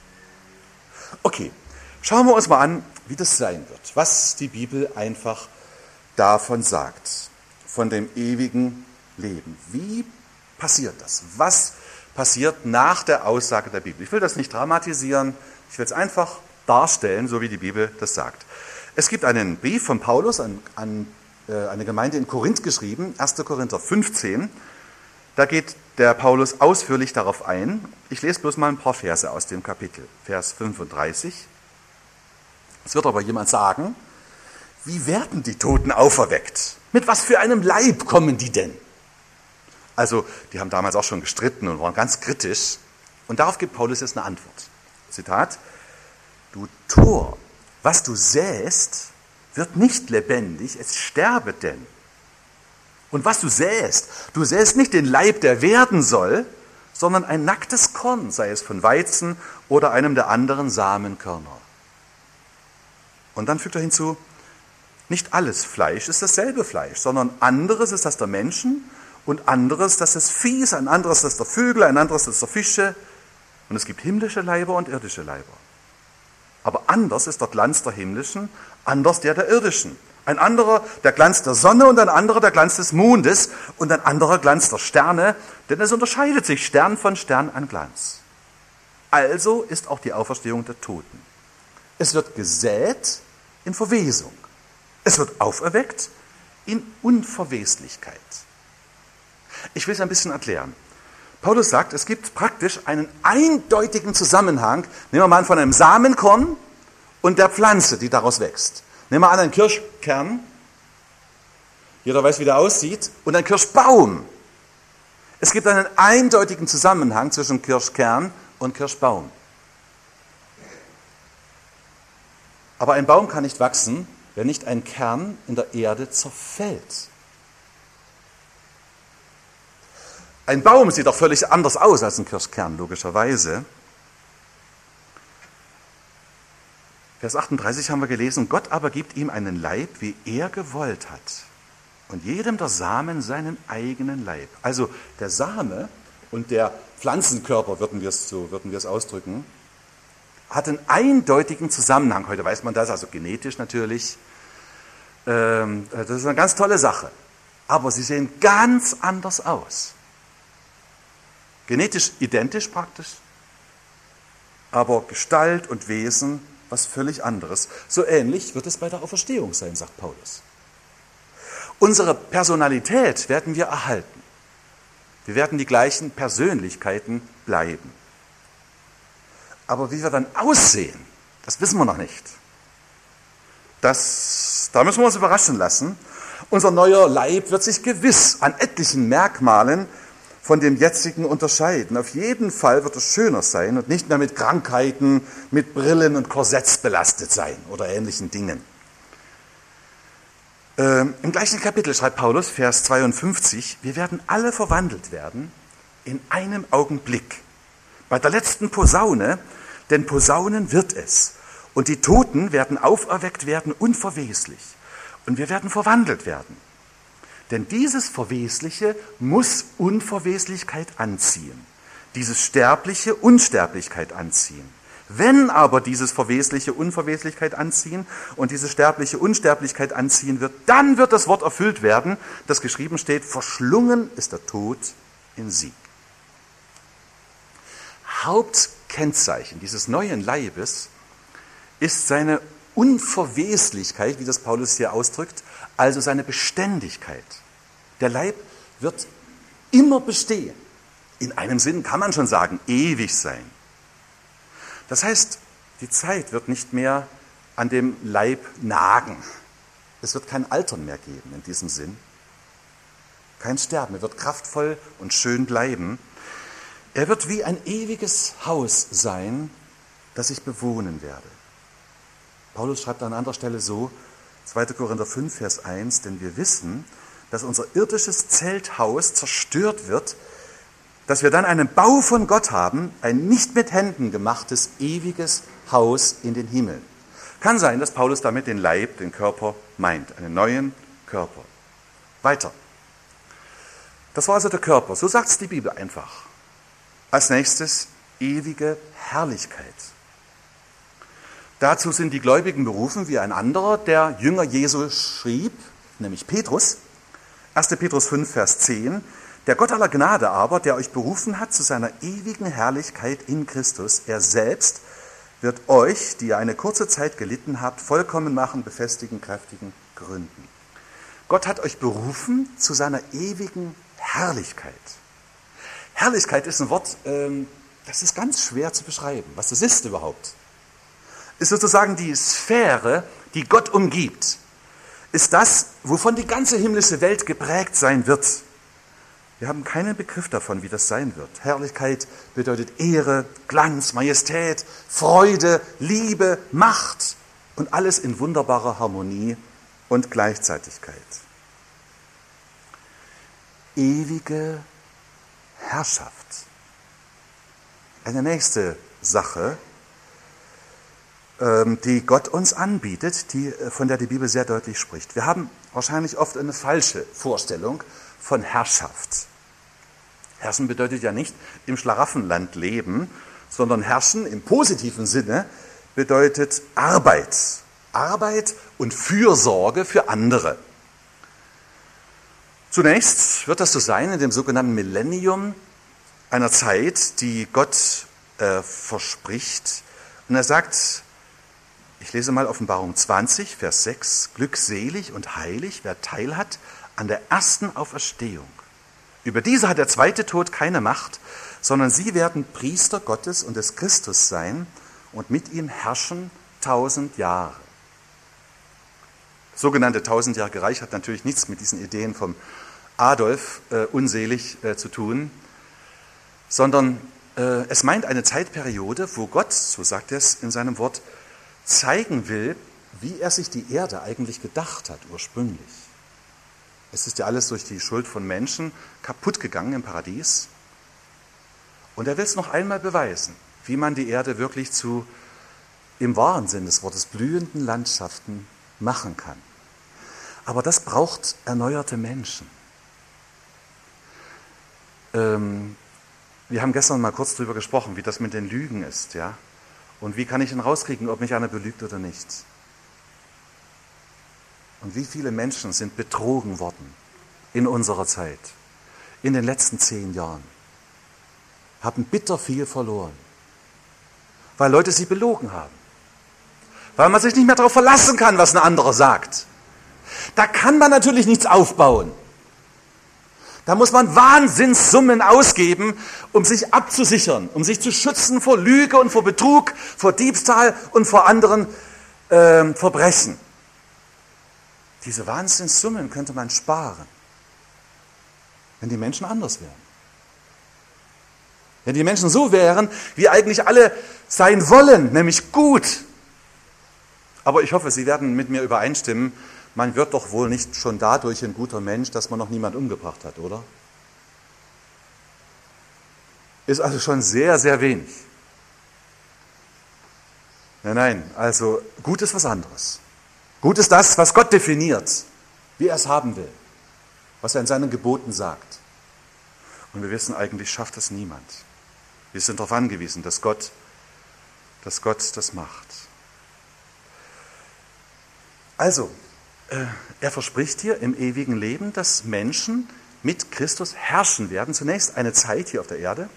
Okay, schauen wir uns mal an, wie das sein wird, was die Bibel einfach davon sagt, von dem ewigen Leben. Wie passiert das? Was passiert nach der Aussage der Bibel? Ich will das nicht dramatisieren, ich will es einfach darstellen, so wie die Bibel das sagt. Es gibt einen Brief von Paulus an, an äh, eine Gemeinde in Korinth geschrieben, erster Korinther fünfzehn. Da geht der Paulus ausführlich darauf ein. Ich lese bloß mal ein paar Verse aus dem Kapitel. Vers fünfunddreißig. Es wird aber jemand sagen, wie werden die Toten auferweckt? Mit was für einem Leib kommen die denn? Also, die haben damals auch schon gestritten und waren ganz kritisch. Und darauf gibt Paulus jetzt eine Antwort. Zitat, du Tor, was du säst, wird nicht lebendig, es sterbe denn. Und was du säst, du säst nicht den Leib, der werden soll, sondern ein nacktes Korn, sei es von Weizen oder einem der anderen Samenkörner. Und dann fügt er hinzu, nicht alles Fleisch ist dasselbe Fleisch, sondern anderes ist das der Menschen und anderes das des Viehs, ein anderes das der Vögel, ein anderes das der Fische. Und es gibt himmlische Leiber und irdische Leiber. Aber anders ist der Glanz der himmlischen, anders der der irdischen. Ein anderer der Glanz der Sonne und ein anderer der Glanz des Mondes und ein anderer Glanz der Sterne, denn es unterscheidet sich Stern von Stern an Glanz. Also ist auch die Auferstehung der Toten. Es wird gesät in Verwesung. Es wird auferweckt in Unverweslichkeit. Ich will es ein bisschen erklären. Paulus sagt, es gibt praktisch einen eindeutigen Zusammenhang, nehmen wir mal an, von einem Samenkorn und der Pflanze, die daraus wächst. Nehmen wir an einen Kirschkern, jeder weiß, wie der aussieht, und einen Kirschbaum. Es gibt einen eindeutigen Zusammenhang zwischen Kirschkern und Kirschbaum. Aber ein Baum kann nicht wachsen, wenn nicht ein Kern in der Erde zerfällt. Ein Baum sieht doch völlig anders aus als ein Kirschkern, logischerweise. Vers achtunddreißig haben wir gelesen, Gott aber gibt ihm einen Leib, wie er gewollt hat. Und jedem der Samen seinen eigenen Leib. Also der Same und der Pflanzenkörper, würden wir es so, würden wir es ausdrücken, hat einen eindeutigen Zusammenhang. Heute weiß man das, also genetisch natürlich. Das ist eine ganz tolle Sache. Aber sie sehen ganz anders aus. Genetisch identisch praktisch, aber Gestalt und Wesen was völlig anderes. So ähnlich wird es bei der Auferstehung sein, sagt Paulus. Unsere Personalität werden wir erhalten. Wir werden die gleichen Persönlichkeiten bleiben. Aber wie wir dann aussehen, das wissen wir noch nicht. Das, da müssen wir uns überraschen lassen. Unser neuer Leib wird sich gewiss an etlichen Merkmalen von dem jetzigen unterscheiden. Auf jeden Fall wird es schöner sein und nicht mehr mit Krankheiten, mit Brillen und Korsetts belastet sein oder ähnlichen Dingen. Ähm, Im gleichen Kapitel schreibt Paulus, Vers zweiundfünfzig, wir werden alle verwandelt werden in einem Augenblick. Bei der letzten Posaune, denn Posaunen wird es. Und die Toten werden auferweckt werden unverweslich. Und wir werden verwandelt werden. Denn dieses Verwesliche muss Unverweslichkeit anziehen. Dieses Sterbliche Unsterblichkeit anziehen. Wenn aber dieses Verwesliche Unverweslichkeit anziehen und diese Sterbliche Unsterblichkeit anziehen wird, dann wird das Wort erfüllt werden, das geschrieben steht, verschlungen ist der Tod in Sieg. Hauptkennzeichen dieses neuen Leibes ist seine Unverweslichkeit, wie das Paulus hier ausdrückt, also seine Beständigkeit. Der Leib wird immer bestehen. In einem Sinn kann man schon sagen, ewig sein. Das heißt, die Zeit wird nicht mehr an dem Leib nagen. Es wird kein Altern mehr geben in diesem Sinn. Kein Sterben. Er wird kraftvoll und schön bleiben. Er wird wie ein ewiges Haus sein, das ich bewohnen werde. Paulus schreibt an anderer Stelle so, zweiter Korinther fünf, Vers eins, denn wir wissen, dass unser irdisches Zelthaus zerstört wird, dass wir dann einen Bau von Gott haben, ein nicht mit Händen gemachtes, ewiges Haus in den Himmel. Kann sein, dass Paulus damit den Leib, den Körper meint, einen neuen Körper. Weiter. Das war also der Körper, so sagt es die Bibel einfach. Als nächstes ewige Herrlichkeit. Dazu sind die Gläubigen berufen, wie ein anderer, der Jünger Jesu schrieb, nämlich Petrus. erster Petrus fünf, Vers zehn. Der Gott aller Gnade aber, der euch berufen hat zu seiner ewigen Herrlichkeit in Christus, er selbst wird euch, die ihr eine kurze Zeit gelitten habt, vollkommen machen, befestigen, kräftigen, gründen. Gott hat euch berufen zu seiner ewigen Herrlichkeit. Herrlichkeit ist ein Wort, das ist ganz schwer zu beschreiben. Was das ist überhaupt? Ist sozusagen die Sphäre, die Gott umgibt. Ist das, wovon die ganze himmlische Welt geprägt sein wird. Wir haben keinen Begriff davon, wie das sein wird. Herrlichkeit bedeutet Ehre, Glanz, Majestät, Freude, Liebe, Macht und alles in wunderbarer Harmonie und Gleichzeitigkeit. Ewige Herrschaft. Eine nächste Sache, die Gott uns anbietet, die, von der die Bibel sehr deutlich spricht. Wir haben wahrscheinlich oft eine falsche Vorstellung von Herrschaft. Herrschen bedeutet ja nicht im Schlaraffenland leben, sondern herrschen im positiven Sinne bedeutet Arbeit. Arbeit und Fürsorge für andere. Zunächst wird das so sein in dem sogenannten Millennium, einer Zeit, die Gott äh, verspricht. Und er sagt, ich lese mal Offenbarung zwanzig, Vers sechs, glückselig und heilig, wer Teil hat an der ersten Auferstehung. Über diese hat der zweite Tod keine Macht, sondern sie werden Priester Gottes und des Christus sein und mit ihm herrschen tausend Jahre. Das sogenannte tausendjährige Reich hat natürlich nichts mit diesen Ideen vom Adolf äh, unselig äh, zu tun, sondern äh, es meint eine Zeitperiode, wo Gott, so sagt er es in seinem Wort, zeigen will, wie er sich die Erde eigentlich gedacht hat ursprünglich. Es ist ja alles durch die Schuld von Menschen kaputt gegangen im Paradies. Und er will es noch einmal beweisen, wie man die Erde wirklich zu, im wahren Sinn des Wortes, blühenden Landschaften machen kann. Aber das braucht erneuerte Menschen. Ähm, wir haben gestern mal kurz darüber gesprochen, wie das mit den Lügen ist, ja. Und wie kann ich denn rauskriegen, ob mich einer belügt oder nicht? Und wie viele Menschen sind betrogen worden in unserer Zeit, in den letzten zehn Jahren, haben bitter viel verloren, weil Leute sie belogen haben, weil man sich nicht mehr darauf verlassen kann, was ein anderer sagt. Da kann man natürlich nichts aufbauen. Da muss man Wahnsinnssummen ausgeben, um sich abzusichern, um sich zu schützen vor Lüge und vor Betrug, vor Diebstahl und vor anderen äh, Verbrechen. Diese Wahnsinnssummen könnte man sparen, wenn die Menschen anders wären. Wenn die Menschen so wären, wie eigentlich alle sein wollen, nämlich gut. Aber ich hoffe, Sie werden mit mir übereinstimmen, man wird doch wohl nicht schon dadurch ein guter Mensch, dass man noch niemand umgebracht hat, oder? Ist also schon sehr, sehr wenig. Nein, nein, also gut ist was anderes. Gut ist das, was Gott definiert, wie er es haben will, was er in seinen Geboten sagt. Und wir wissen, eigentlich schafft das niemand. Wir sind darauf angewiesen, dass Gott, dass Gott das macht. Also, er verspricht hier im ewigen Leben, dass Menschen mit Christus herrschen werden. Zunächst eine Zeit hier auf der Erde.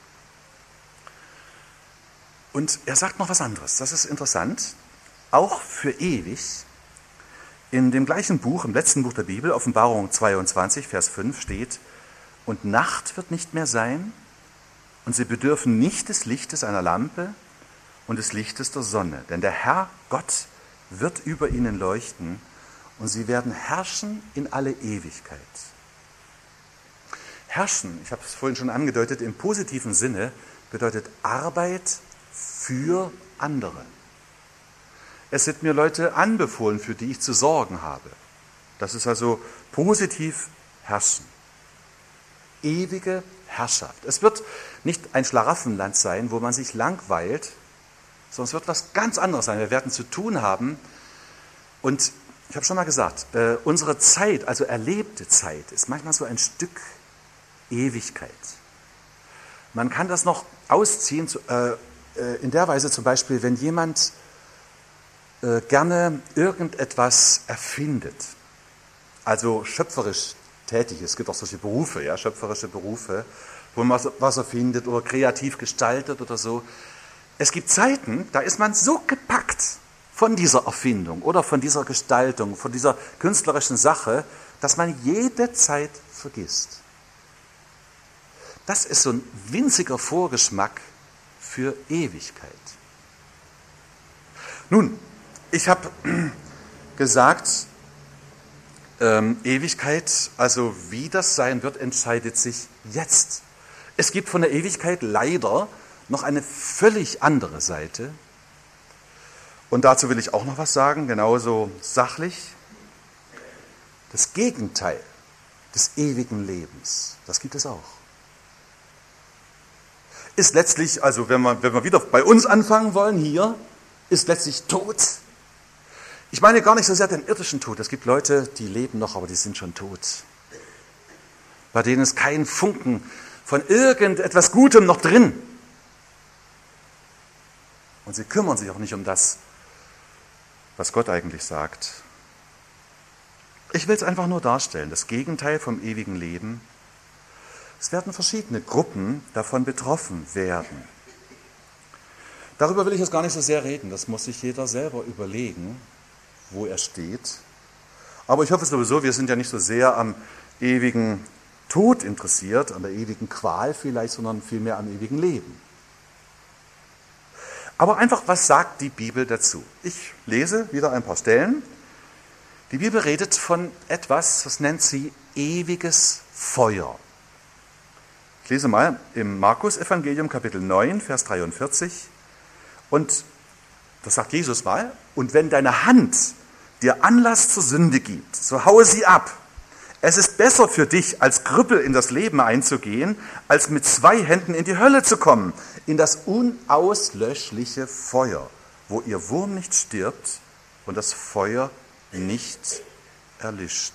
Und er sagt noch was anderes. Das ist interessant. Auch für ewig. In dem gleichen Buch, im letzten Buch der Bibel, Offenbarung zweiundzwanzig, Vers fünf steht, und Nacht wird nicht mehr sein, und sie bedürfen nicht des Lichtes einer Lampe und des Lichtes der Sonne. Denn der Herr Gott wird über ihnen leuchten, und sie werden herrschen in alle Ewigkeit. Herrschen, ich habe es vorhin schon angedeutet, im positiven Sinne bedeutet Arbeit für andere. Es sind mir Leute anbefohlen, für die ich zu sorgen habe. Das ist also positiv herrschen. Ewige Herrschaft. Es wird nicht ein Schlaraffenland sein, wo man sich langweilt, sondern es wird was ganz anderes sein. Wir werden zu tun haben. Und ich habe schon mal gesagt, äh, unsere Zeit, also erlebte Zeit, ist manchmal so ein Stück Ewigkeit. Man kann das noch ausziehen, äh, in der Weise zum Beispiel, wenn jemand äh, gerne irgendetwas erfindet, also schöpferisch tätig ist. Es gibt auch solche Berufe, ja, schöpferische Berufe, wo man was erfindet oder kreativ gestaltet oder so. Es gibt Zeiten, da ist man so gepackt von dieser Erfindung oder von dieser Gestaltung, von dieser künstlerischen Sache, dass man jede Zeit vergisst. Das ist so ein winziger Vorgeschmack für Ewigkeit. Nun, ich habe gesagt, ähm, Ewigkeit, also wie das sein wird, entscheidet sich jetzt. Es gibt von der Ewigkeit leider noch eine völlig andere Seite. Und dazu will ich auch noch was sagen, genauso sachlich. Das Gegenteil des ewigen Lebens, das gibt es auch. Ist letztlich, also wenn wir, wenn wir wieder bei uns anfangen wollen, hier, ist letztlich Tod. Ich meine gar nicht so sehr den irdischen Tod. Es gibt Leute, die leben noch, aber die sind schon tot. Bei denen ist kein Funken von irgendetwas Gutem noch drin. Und sie kümmern sich auch nicht um das, was Gott eigentlich sagt. Ich will es einfach nur darstellen, das Gegenteil vom ewigen Leben. Es werden verschiedene Gruppen davon betroffen werden. Darüber will ich jetzt gar nicht so sehr reden, das muss sich jeder selber überlegen, wo er steht. Aber ich hoffe sowieso, wir sind ja nicht so sehr am ewigen Tod interessiert, an der ewigen Qual vielleicht, sondern vielmehr am ewigen Leben. Aber einfach, was sagt die Bibel dazu? Ich lese wieder ein paar Stellen. Die Bibel redet von etwas, das nennt sie ewiges Feuer. Ich lese mal im Markus-Evangelium, Kapitel neun, Vers dreiundvierzig. Und das sagt Jesus mal, und wenn deine Hand dir Anlass zur Sünde gibt, so haue sie ab. Es ist besser für dich, als Krüppel in das Leben einzugehen, als mit zwei Händen in die Hölle zu kommen, in das unauslöschliche Feuer, wo ihr Wurm nicht stirbt und das Feuer nicht erlischt.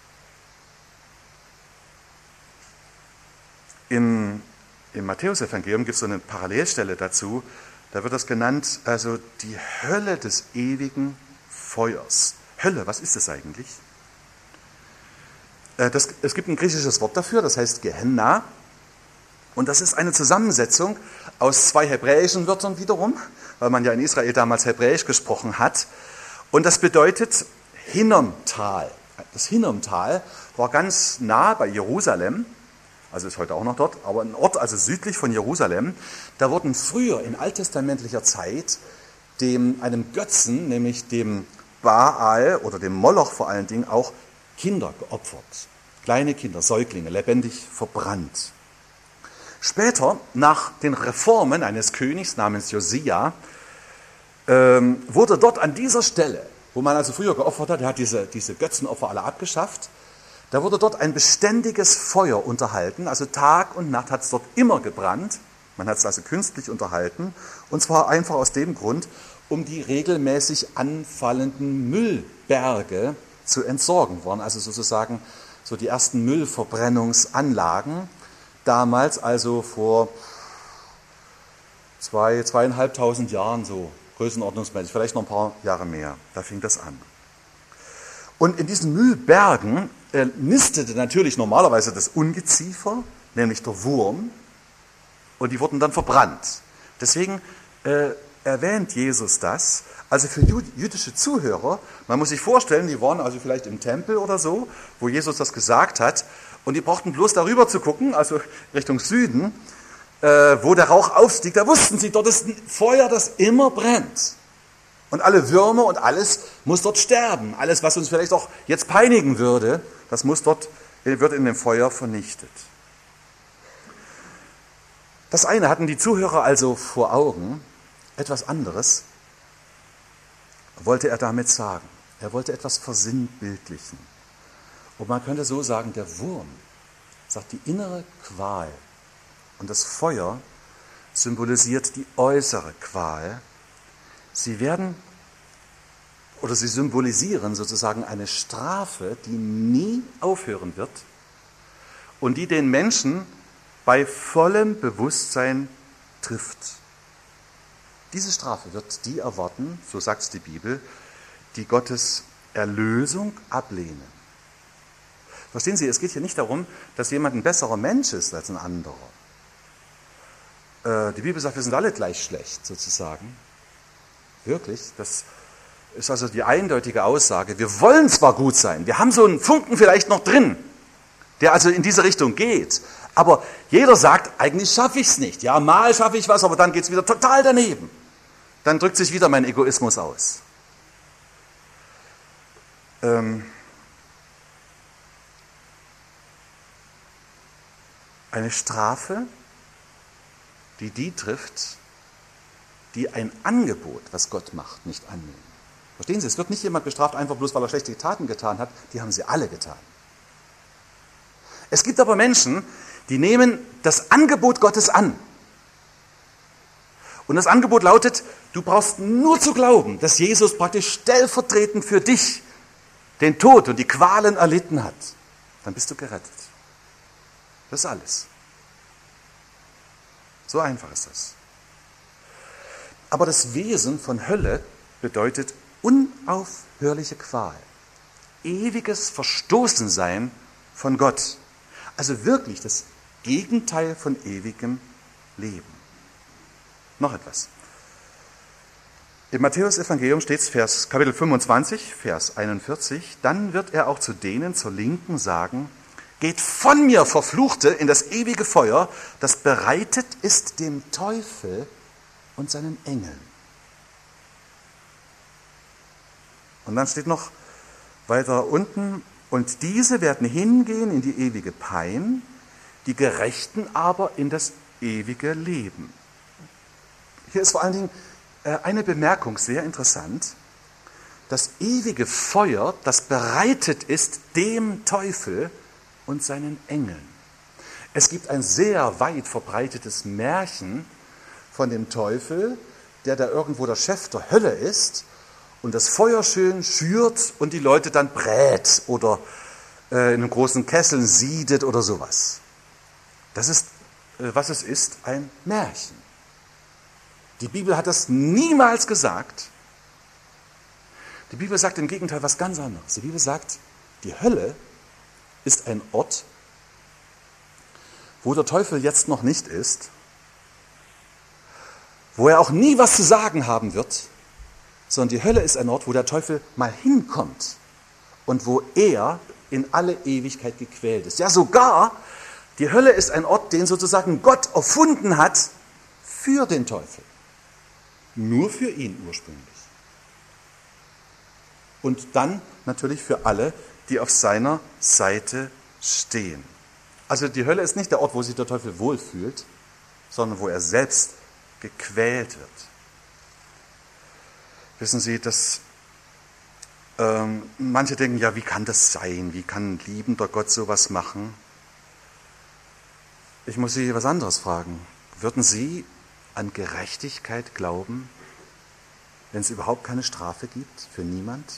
Im, im Matthäus-Evangelium gibt es so eine Parallelstelle dazu, da wird das genannt, also die Hölle des ewigen Feuers. Hölle, was ist das eigentlich? Das, es gibt ein griechisches Wort dafür, das heißt Gehenna. Und das ist eine Zusammensetzung aus zwei hebräischen Wörtern wiederum, weil man ja in Israel damals Hebräisch gesprochen hat. Und das bedeutet Hinnomtal. Das Hinnomtal war ganz nah bei Jerusalem, also ist heute auch noch dort, aber ein Ort, also südlich von Jerusalem. Da wurden früher in alttestamentlicher Zeit dem, einem Götzen, nämlich dem Baal oder dem Moloch vor allen Dingen, auch Kinder geopfert. Kleine Kinder, Säuglinge, lebendig verbrannt. Später, nach den Reformen eines Königs namens Josia, ähm, wurde dort an dieser Stelle, wo man also früher geopfert hat, er hat diese, diese Götzenopfer alle abgeschafft, da wurde dort ein beständiges Feuer unterhalten, also Tag und Nacht hat es dort immer gebrannt, man hat es also künstlich unterhalten, und zwar einfach aus dem Grund, um die regelmäßig anfallenden Müllberge zu entsorgen worden, also sozusagen so die ersten Müllverbrennungsanlagen, damals also vor zwei, zweieinhalbtausend Jahren so größenordnungsmäßig, vielleicht noch ein paar Jahre mehr, da fing das an. Und in diesen Müllbergen äh, nistete natürlich normalerweise das Ungeziefer, nämlich der Wurm, und die wurden dann verbrannt. Deswegen äh, erwähnt Jesus das. Also für jüdische Zuhörer, man muss sich vorstellen, die waren also vielleicht im Tempel oder so, wo Jesus das gesagt hat, Und die brauchten bloß darüber zu gucken, also Richtung Süden, äh, wo der Rauch aufstieg. Da wussten sie, dort ist ein Feuer, das immer brennt. Und alle Würmer und alles muss dort sterben. Alles, was uns vielleicht auch jetzt peinigen würde, das muss dort, wird in dem Feuer vernichtet. Das eine hatten die Zuhörer also vor Augen. Etwas anderes wollte er damit sagen. Er wollte etwas versinnbildlichen. Und man könnte so sagen, der Wurm sagt die innere Qual und das Feuer symbolisiert die äußere Qual. Sie werden oder sie symbolisieren sozusagen eine Strafe, die nie aufhören wird und die den Menschen bei vollem Bewusstsein trifft. Diese Strafe wird die erwarten, so sagt es die Bibel, die Gottes Erlösung ablehnen. Verstehen Sie, es geht hier nicht darum, dass jemand ein besserer Mensch ist als ein anderer. Äh, die Bibel sagt, wir sind alle gleich schlecht, sozusagen. Wirklich, das ist also die eindeutige Aussage. Wir wollen zwar gut sein, wir haben so einen Funken vielleicht noch drin, der also in diese Richtung geht, aber jeder sagt, eigentlich schaffe ich es nicht. Ja, mal schaffe ich was, aber dann geht es wieder total daneben. Dann drückt sich wieder mein Egoismus aus. Ähm eine Strafe, die die trifft, die ein Angebot, was Gott macht, nicht annehmen. Verstehen Sie, es wird nicht jemand bestraft, einfach bloß, weil er schlechte Taten getan hat. Die haben sie alle getan. Es gibt aber Menschen, die nehmen das Angebot Gottes an. Und das Angebot lautet, du brauchst nur zu glauben, dass Jesus praktisch stellvertretend für dich den Tod und die Qualen erlitten hat. Dann bist du gerettet. Das ist alles. So einfach ist das. Aber das Wesen von Hölle bedeutet unaufhörliche Qual. Ewiges Verstoßensein von Gott. Also wirklich das Gegenteil von ewigem Leben. Noch etwas. Im Matthäus-Evangelium steht es, Vers, Kapitel fünfundzwanzig, Vers einundvierzig, dann wird er auch zu denen zur Linken sagen, geht von mir, Verfluchte, in das ewige Feuer, das bereitet ist dem Teufel und seinen Engeln. Und dann steht noch weiter unten, und diese werden hingehen in die ewige Pein, die Gerechten aber in das ewige Leben. Hier ist vor allen Dingen eine Bemerkung sehr interessant. Das ewige Feuer, das bereitet ist dem Teufel und seinen Engeln. Es gibt ein sehr weit verbreitetes Märchen von dem Teufel, der da irgendwo der Chef der Hölle ist und das Feuer schön schürt und die Leute dann brät oder äh, in einem großen Kessel siedet oder sowas. Das ist, äh, was es ist, ein Märchen. Die Bibel hat das niemals gesagt. Die Bibel sagt im Gegenteil was ganz anderes. Die Bibel sagt, die Hölle ist ein Ort, wo der Teufel jetzt noch nicht ist, wo er auch nie was zu sagen haben wird, sondern die Hölle ist ein Ort, wo der Teufel mal hinkommt und wo er in alle Ewigkeit gequält ist. Ja, sogar die Hölle ist ein Ort, den sozusagen Gott erfunden hat für den Teufel. Nur für ihn ursprünglich. Und dann natürlich für alle, die auf seiner Seite stehen. Also die Hölle ist nicht der Ort, wo sich der Teufel wohlfühlt, sondern wo er selbst gequält wird. Wissen Sie, dass ähm, manche denken, ja, wie kann das sein? Wie kann ein liebender Gott sowas machen? Ich muss Sie was anderes fragen. Würden Sie an Gerechtigkeit glauben, wenn es überhaupt keine Strafe gibt für niemand?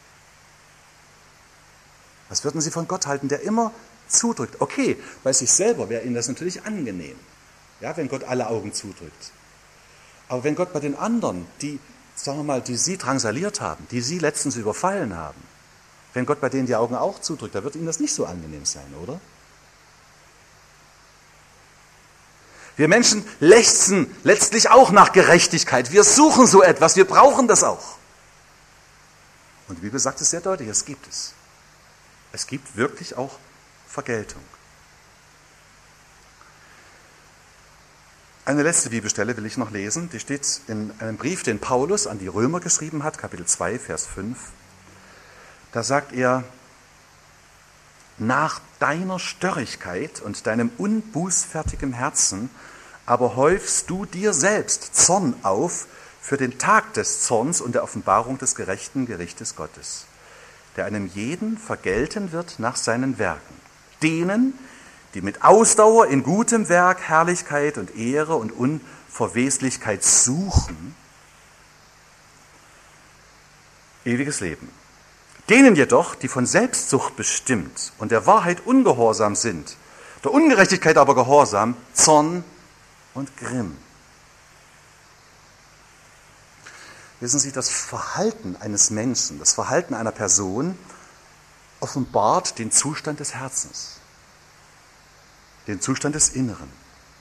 Was würden Sie von Gott halten, der immer zudrückt? Okay, bei sich selber wäre Ihnen das natürlich angenehm, ja, wenn Gott alle Augen zudrückt. Aber wenn Gott bei den anderen, die, sagen wir mal, die Sie drangsaliert haben, die Sie letztens überfallen haben, wenn Gott bei denen die Augen auch zudrückt, da wird Ihnen das nicht so angenehm sein, oder? Wir Menschen lechzen letztlich auch nach Gerechtigkeit. Wir suchen so etwas, wir brauchen das auch. Und die Bibel sagt es sehr deutlich, es gibt es. Es gibt wirklich auch Vergeltung. Eine letzte Bibelstelle will ich noch lesen, die steht in einem Brief, den Paulus an die Römer geschrieben hat, Kapitel zwei, Vers fünf. Da sagt er, nach deiner Störrigkeit und deinem unbußfertigen Herzen aber häufst du dir selbst Zorn auf für den Tag des Zorns und der Offenbarung des gerechten Gerichtes Gottes, der einem jeden vergelten wird nach seinen Werken. Denen, die mit Ausdauer in gutem Werk Herrlichkeit und Ehre und Unverweslichkeit suchen, ewiges Leben. Denen jedoch, die von Selbstsucht bestimmt und der Wahrheit ungehorsam sind, der Ungerechtigkeit aber gehorsam, Zorn und Grimm. Wissen Sie, das Verhalten eines Menschen, das Verhalten einer Person offenbart den Zustand des Herzens, den Zustand des Inneren.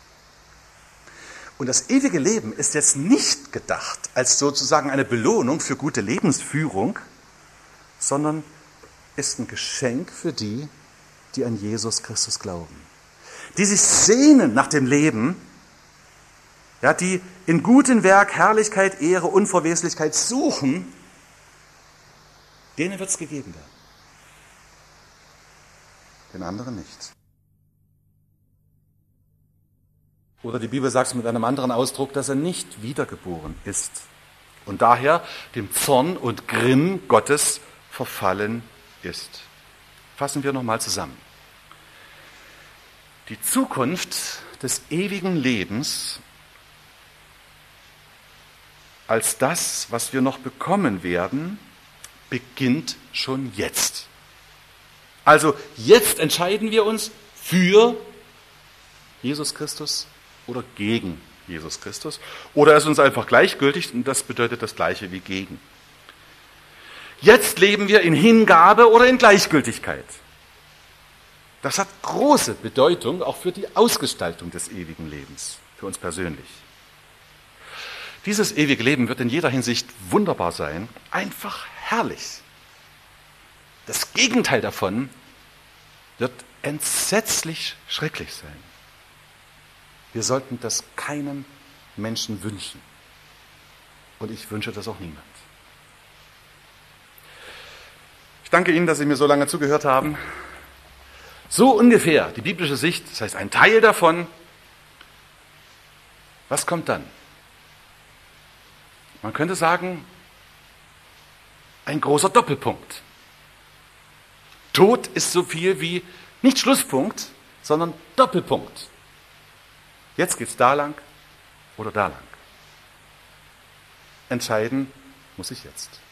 Und das ewige Leben ist jetzt nicht gedacht als sozusagen eine Belohnung für gute Lebensführung, sondern ist ein Geschenk für die, die an Jesus Christus glauben. Die sich sehnen nach dem Leben, ja, die in gutem Werk Herrlichkeit, Ehre, Unverweslichkeit suchen, denen wird es gegeben werden. Den anderen nicht. Oder die Bibel sagt es mit einem anderen Ausdruck, dass er nicht wiedergeboren ist und daher dem Zorn und Grimm Gottes verfallen ist. Fassen wir nochmal zusammen. Die Zukunft des ewigen Lebens als das, was wir noch bekommen werden, beginnt schon jetzt. Also jetzt entscheiden wir uns für Jesus Christus oder gegen Jesus Christus. Oder ist uns einfach gleichgültig und das bedeutet das Gleiche wie gegen. Jetzt leben wir in Hingabe oder in Gleichgültigkeit. Das hat große Bedeutung auch für die Ausgestaltung des ewigen Lebens, für uns persönlich. Dieses ewige Leben wird in jeder Hinsicht wunderbar sein, einfach herrlich. Das Gegenteil davon wird entsetzlich schrecklich sein. Wir sollten das keinem Menschen wünschen. Und ich wünsche das auch niemand. Ich danke Ihnen, dass Sie mir so lange zugehört haben. So ungefähr die biblische Sicht, das heißt ein Teil davon. Was kommt dann? Man könnte sagen, ein großer Doppelpunkt. Tod ist so viel wie nicht Schlusspunkt, sondern Doppelpunkt. Jetzt geht's da lang oder da lang. Entscheiden muss ich jetzt.